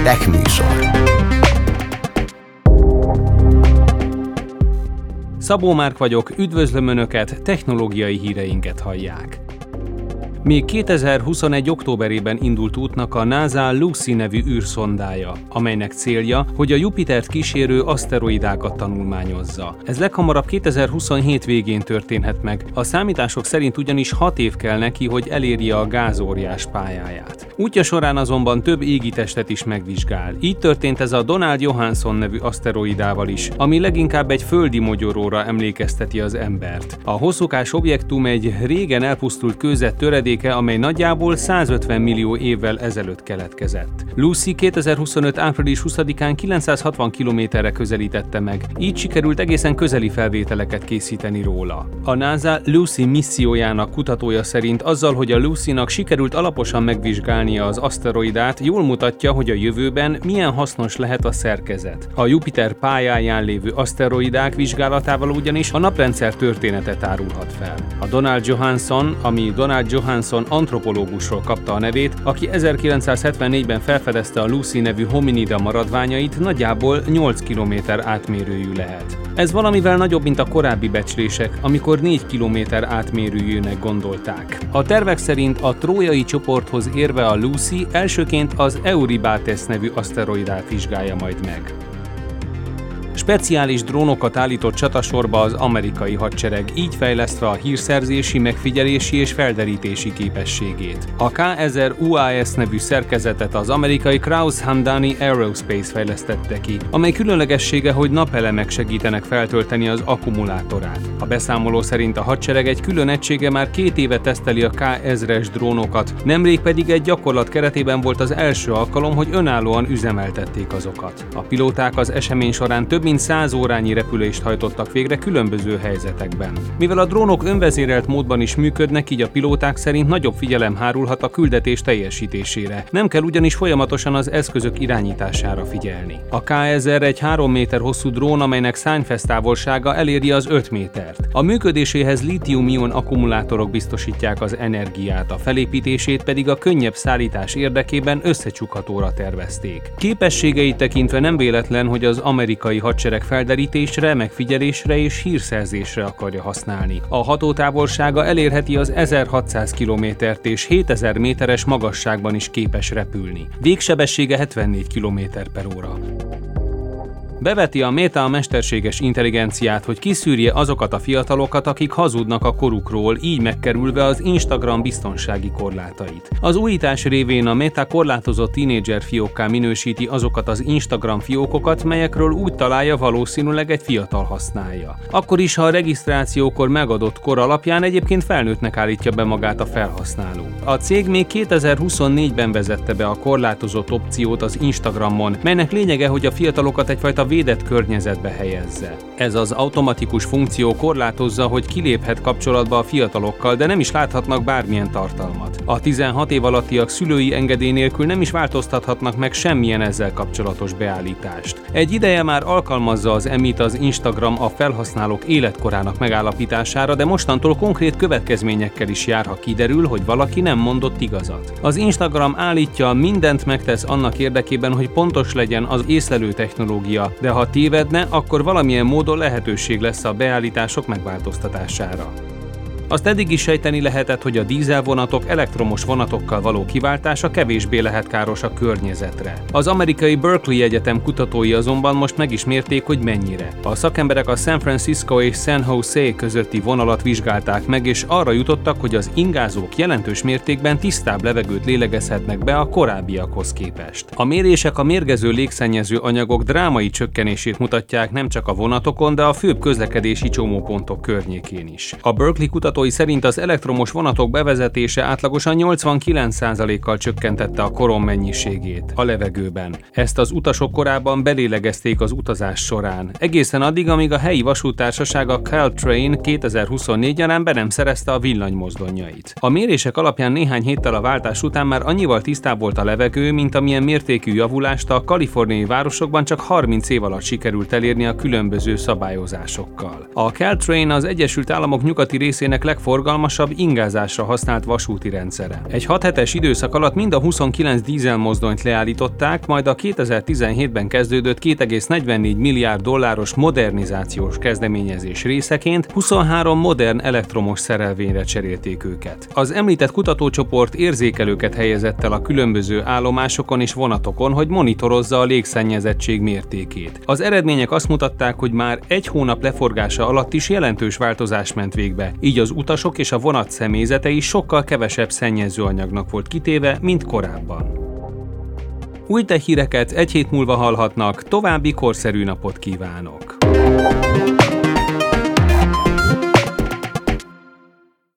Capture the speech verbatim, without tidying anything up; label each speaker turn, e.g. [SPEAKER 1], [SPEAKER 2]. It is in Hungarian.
[SPEAKER 1] Tech műsor.
[SPEAKER 2] Szabó Márk vagyok, üdvözlöm Önöket, technológiai híreinket hallják. Még kétezer-huszonegy októberében indult útnak a NASA Lucy nevű űrszondája, amelynek célja, hogy a Jupitert kísérő aszteroidákat tanulmányozza. Ez leghamarabb kétezer-huszonhét végén történhet meg, a számítások szerint ugyanis hat év kell neki, hogy elérje a gázóriás pályáját. Útja során azonban több égitestet is megvizsgál. Így történt ez a Donald Johanson nevű aszteroidával is, ami leginkább egy földi mogyoróra emlékezteti az embert. A hosszúkás objektum egy régen elpusztult kőzet töredéke, amely nagyjából százötven millió évvel ezelőtt keletkezett. Lucy kétezer-huszonöt április huszadikán kilencszázhatvan kilométerre közelítette meg, így sikerült egészen közeli felvételeket készíteni róla. A NASA Lucy missziójának kutatója szerint azzal, hogy a Lucy-nak sikerült alaposan megvizsgálnia az aszteroidát, jól mutatja, hogy a jövőben milyen hasznos lehet a szerkezet. A Jupiter pályáján lévő aszteroidák vizsgálatával ugyanis a naprendszer történetet árulhat fel. A Donald Johanson, ami Donald Johanson antropológusról kapta a nevét, aki ezerkilencszázhetvennégyben felfedezte a Lucy nevű hominida maradványait, nagyjából nyolc kilométer átmérőjű lehet. Ez valamivel nagyobb, mint a korábbi becslések, amikor négy kilométer átmérőjűnek gondolták. A tervek szerint a trójai csoporthoz érve a Lucy elsőként az Eurybates nevű aszteroidát vizsgálja majd meg. Speciális drónokat állított csatasorba az amerikai hadsereg, így fejlesztve a hírszerzési, megfigyelési és felderítési képességét. A K ezer U A S nevű szerkezetet az amerikai Kraus-Hamdani Aerospace fejlesztette ki, amely különlegessége, hogy napelemek segítenek feltölteni az akkumulátorát. A beszámoló szerint a hadsereg egy külön egysége már két éve teszteli a K ezres drónokat, nemrég pedig egy gyakorlat keretében volt az első alkalom, hogy önállóan üzemeltették azokat. A pilóták az esemény során több mint száz órányi repülést hajtottak végre különböző helyzetekben. Mivel a drónok önvezérelt módban is működnek, így a pilóták szerint nagyobb figyelem hárulhat a küldetés teljesítésére. Nem kell ugyanis folyamatosan az eszközök irányítására figyelni. A K ezer egy három méter hosszú drón, amelynek szárnyfesztávolsága eléri az öt métert. A működéséhez lítium-ion akkumulátorok biztosítják az energiát, a felépítését pedig a könnyebb szállítás érdekében összecsukhatóra tervezték. Képességeit tekintve nem véletlen, hogy az amerikai hadsereg felderítésre, megfigyelésre és hírszerzésre akarja használni. A hatótávolsága elérheti az ezerhatszáz kilométert és hétezer méteres magasságban is képes repülni. Végsebessége hetvennégy kilométer per óra. Beveti a Meta a mesterséges intelligenciát, hogy kiszűrje azokat a fiatalokat, akik hazudnak a korukról, így megkerülve az Instagram biztonsági korlátait. Az újítás révén a Meta korlátozott tínédzser fiókká minősíti azokat az Instagram fiókokat, melyekről úgy találja, valószínűleg egy fiatal használja. Akkor is, ha a regisztrációkor megadott kor alapján egyébként felnőttnek állítja be magát a felhasználó. A cég még kétezer-huszonnégyben vezette be a korlátozott opciót az Instagramon, melynek lényege, hogy a fiatalokat egyfajta védett környezetbe helyezze. Ez az automatikus funkció korlátozza, hogy kiléphet kapcsolatba a fiatalokkal, de nem is láthatnak bármilyen tartalmat. A tizenhat év alattiak szülői engedély nélkül nem is változtathatnak meg semmilyen ezzel kapcsolatos beállítást. Egy ideje már alkalmazza az emit az Instagram a felhasználók életkorának megállapítására, de mostantól konkrét következményekkel is jár, ha kiderül, hogy valaki nem mondott igazat. Az Instagram állítja, mindent megtesz annak érdekében, hogy pontos legyen az észlelő technológia, de ha tévedne, akkor valamilyen módon lehetőség lesz a beállítások megváltoztatására. Azt eddig is sejteni lehetett, hogy a dízelvonatok elektromos vonatokkal való kiváltása kevésbé lehet káros a környezetre. Az amerikai Berkeley Egyetem kutatói azonban most meg is mérték, hogy mennyire. A szakemberek a San Francisco és San Jose közötti vonalat vizsgálták meg, és arra jutottak, hogy az ingázók jelentős mértékben tisztább levegőt lélegezhetnek be a korábbiakhoz képest. A mérések a mérgező légszennyező anyagok drámai csökkenését mutatják nem csak a vonatokon, de a főbb közlekedési csomópontok környékén is. A Berkeley kutató szerint az elektromos vonatok bevezetése átlagosan nyolcvankilenc százalékkal csökkentette a korom mennyiségét a levegőben. Ezt az utasok korábban belélegezték az utazás során. Egészen addig, amíg a helyi vasúttársaság a Caltrain kétezer-huszonnégy nyarán be nem szerezte a villanymozdonyait. A mérések alapján néhány héttel a váltás után már annyival tisztább volt a levegő, mint amilyen mértékű javulást a kaliforniai városokban csak harminc év alatt sikerült elérni a különböző szabályozásokkal. A Caltrain az Egyesült Államok nyugati részének legforgalmasabb ingázásra használt vasúti rendszere. Egy hat hetes időszak alatt mind a huszonkilenc dízelmozdonyt leállították, majd a kétezer-tizenhétben kezdődött két egész negyvennégy milliárd dolláros modernizációs kezdeményezés részeként huszonhárom modern elektromos szerelvényre cserélték őket. Az említett kutatócsoport érzékelőket helyezett el a különböző állomásokon és vonatokon, hogy monitorozza a légszennyezettség mértékét. Az eredmények azt mutatták, hogy már egy hónap leforgása alatt is jelentős változás ment végbe, így az utasok és a vonat személyzete is sokkal kevesebb szennyezőanyagnak volt kitéve, mint korábban. Új tech híreket egy hét múlva hallhatnak, további korszerű napot kívánok!